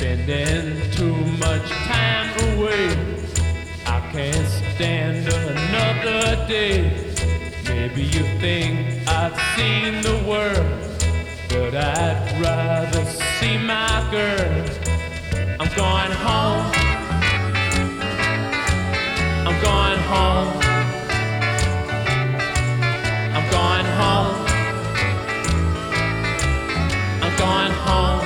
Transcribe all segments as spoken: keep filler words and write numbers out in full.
spending too much time away. I can't stand another day. Maybe you think I've seen the world, but I'd rather see my girl. I'm going home. I'm going home. I'm going home. I'm going home.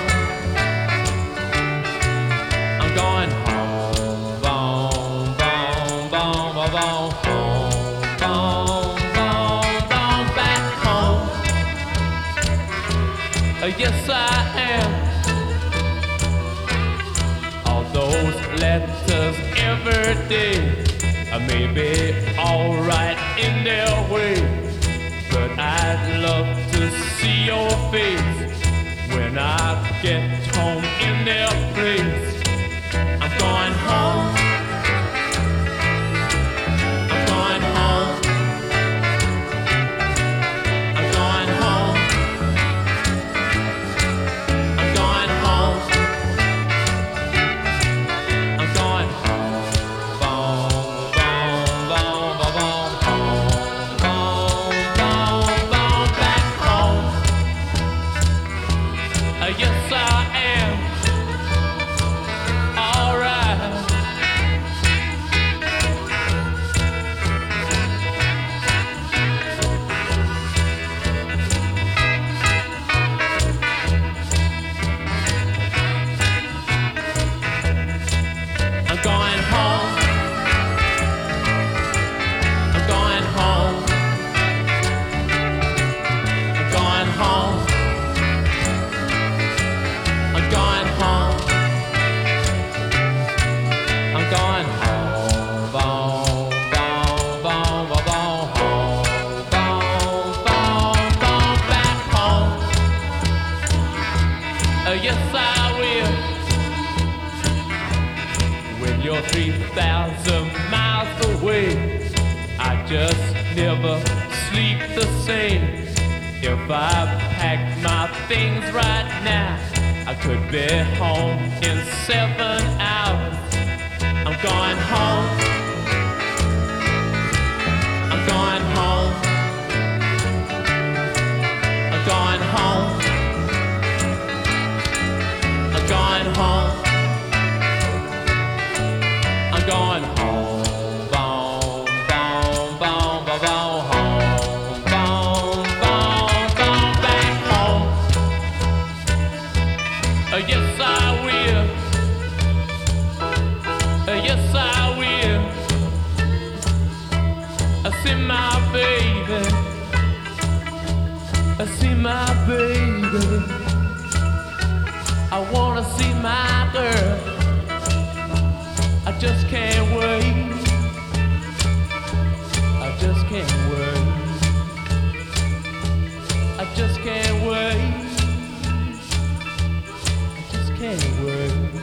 I'm going home. Boom, boom, boom, boom, boom, home. Boom, boom, boom, back home. Uh, yes, I am. All those letters every day I may be alright in their way, but I'd love to see your face when I get home in their place. I'm going home. I'm going home. I'm going home. I'm going home. I'm going home. Boom, boom, boom, boom, boom, home. Boom, boom, boom, back home. Uh, yes, I am. Alright. I'm going home. I'm going home. I'm going home. I'm going home. I'm going home. Boom, boom, boom, boom, boom, home. Boom, boom, boom, back home. Uh, yes, I will. When you're three thousand miles away, I just never sleep the same. If I packed my things right now, I could be home in seven hours. I'm going home. I'm going home. I'm going home. I'm going home. I'm going home. Boom, boom, boom, boom, boom, home. Boom, boom, boom, back home. Uh, yes, I will. Uh, yes, I will. I see my baby. I see my baby. I wanna see my girl. I just can't wait. I just can't wait. I just can't wait. I just can't wait.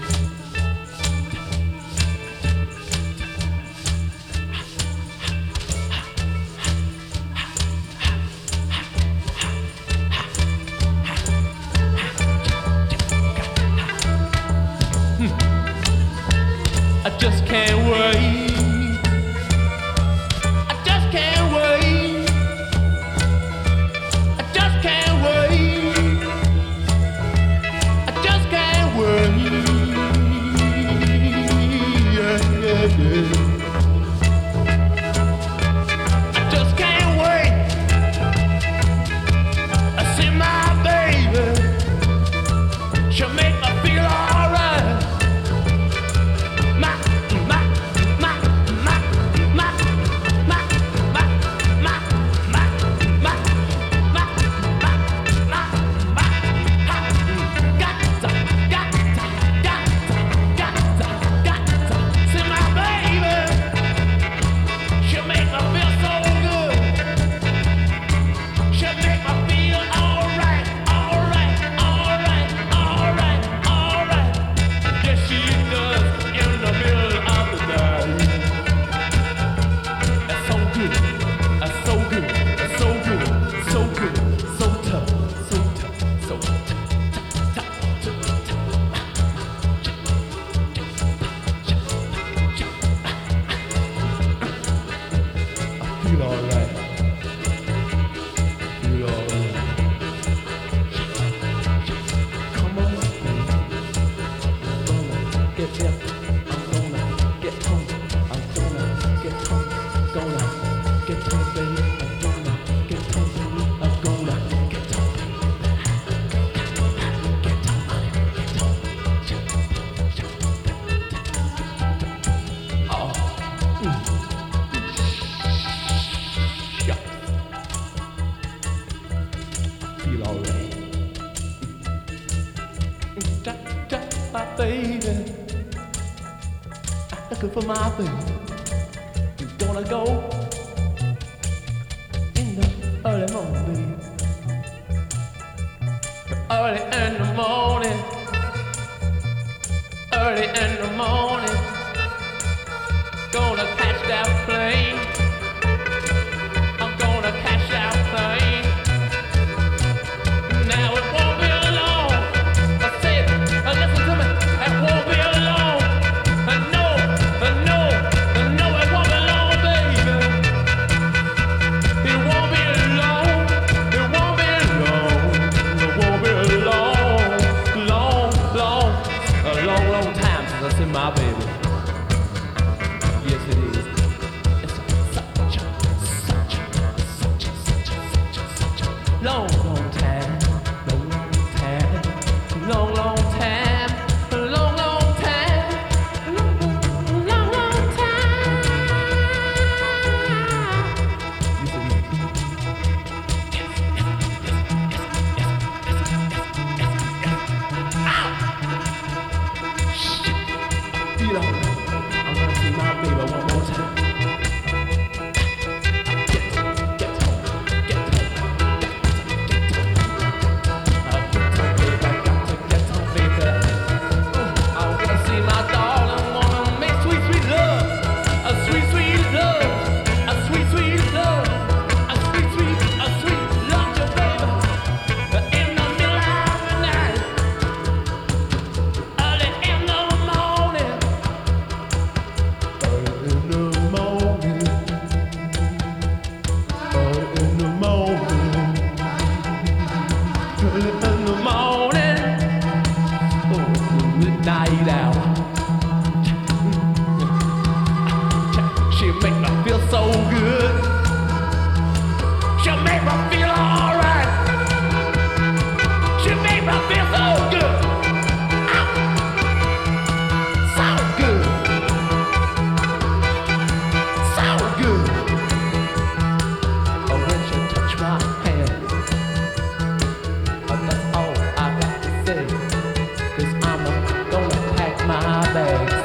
gonna get to it, baby. I'm gonna get to it, baby. I'm gonna get to it, baby. Get to it. Oh. Mm. Shucks. Feel alright. Da, da, my baby. I'm looking for my baby. You gonna go in the early morning, early in the morning, early in the morning. Gonna catch that plane. I'm gonna catch that plane. Now it won't be long. I said, listen to me. It won't be long. I know, I know, I know it won't be long, baby. It won't be long. It won't be long. It won't be long, long, long, a long, long time since I see my baby. Yes, it is. It's such a, such a, such a, such a, such a, such a long, long time. Long, long time. Long, long time. Long, long time. Long, long, long time. Yes, it is. Ow! Shit. Feel all right. I'm gonna see my baby one more time. Get, get home, get home, get home, get home. Uh, get home, baby, I got to get home, baby. Uh, I wanna see my darling, wanna make sweet, sweet love, a sweet, sweet love, a sweet, sweet love, a sweet, sweet, a sweet love, your baby. In the middle of the night, early in the morning. Early in the morning, early in the morning, early in the morning, oh, midnight hour. She make me feel so good. She make me feel alright. She make me feel so good. Ah, so good. So good. Oh, when you touch my hand, oh, that's all I got to say. Cause I'm gonna pack my bags.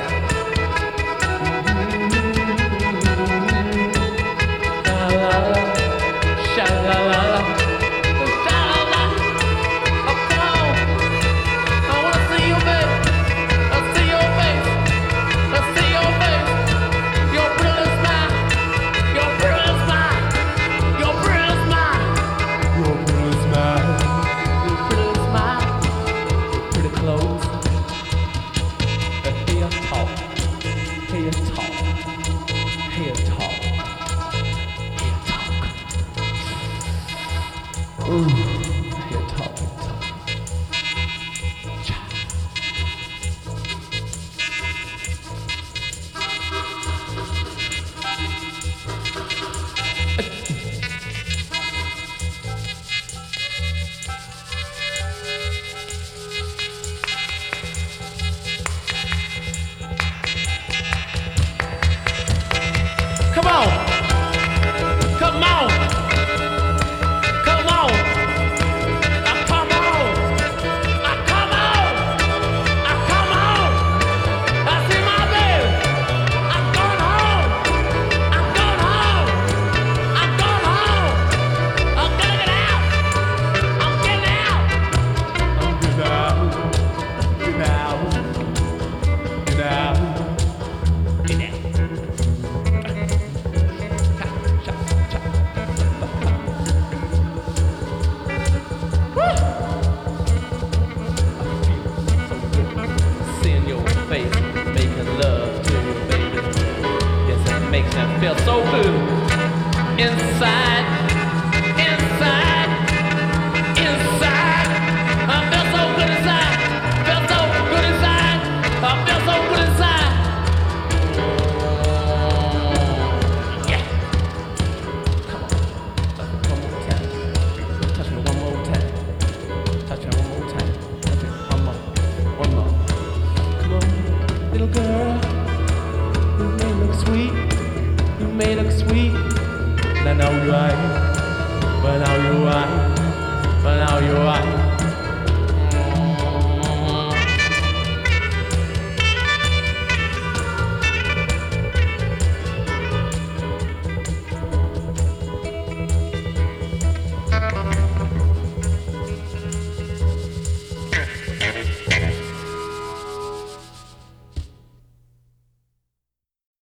Sha-la-la, sha-la-la-la, sha-la-la. Oh, come on. I wanna see your face. I see your face. I see your face. Your pretty smile. Your pretty smile. Your pretty smile. Your pretty smile. Your pretty smile. Pretty clothes. Uh, Here talk. Here talk. Here talk. Here talk. Ooh. Here talk. Here talk. Cha. Come on. Come on. Come on. Ah, come on. Ah, come on. Ah, come on. I see my baby. I'm going home. I'm going home. I'm going home. I'm gonna get out. I'm getting out. I'm getting out. Get out. Get out. Get out. Seeing your face, making love to you, baby. Yes, it makes me feel so good. Inside, inside, inside. I feel so good inside. Feel so good inside. I feel so good inside. Yeah. may look sweet, but I know you're right. But now you're right. But now you're right.